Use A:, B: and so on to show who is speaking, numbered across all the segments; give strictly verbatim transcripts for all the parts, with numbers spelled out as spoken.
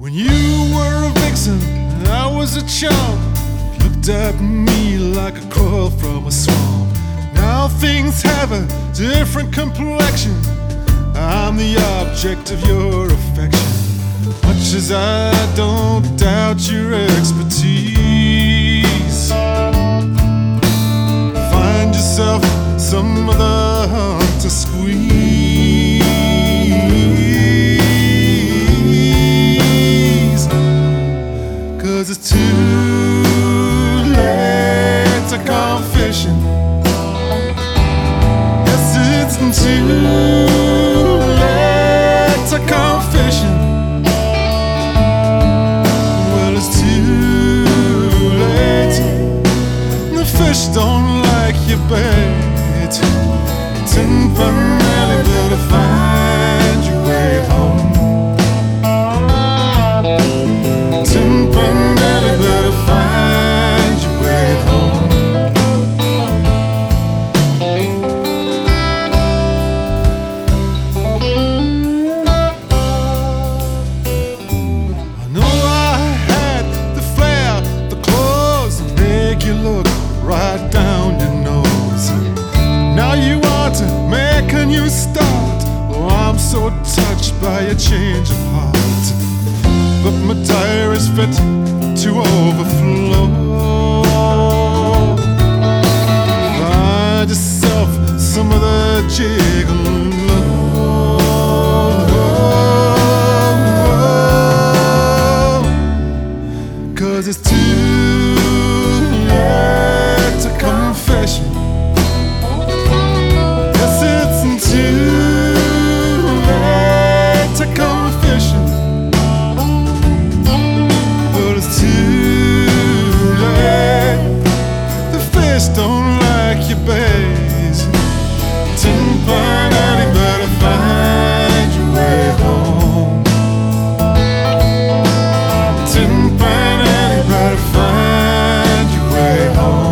A: When you were a vixen and I was a chump, looked at me like a crow from a swamp. Now things have a different complexion. I'm the object of your affection. Much as I don't doubt your expertise, find yourself some other hump to squeeze. 'Cause it's too late to come fishing. Yes, it's too late to come fishing. Well, it's too late. The fish don't like your bait. Tin Pan Alley, better find your way home. Tin Pan Alley, better find your way home. I know I had the flair, the clothes to make you look right down your nose. Now you want to make a new start. Oh, I'm so touched by a change of heart, but my tire is fit to overflow. Find yourself some other gigolo. 'Cause it's too late to come fishing. Yes, it's too late to come fishing. But it's too late. The fish don't like your bays. Tin Pan Alley, better find your way home. Tin Pan Alley, better find your way home.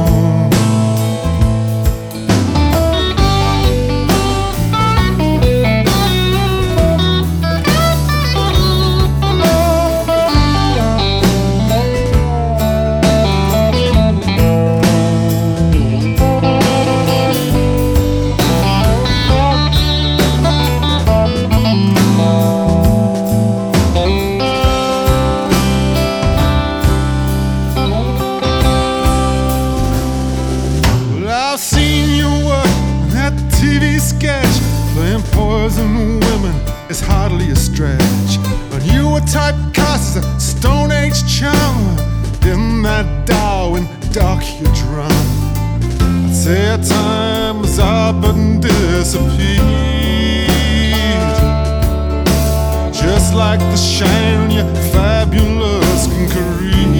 A: I've seen you work on that T V sketch. Playing poison women is hardly a stretch. But you were typecast as a Stone Age charmer. In that Darwin dock you drown. I'd say our time was up and disappeared, just like the shine on your fabulous concrete.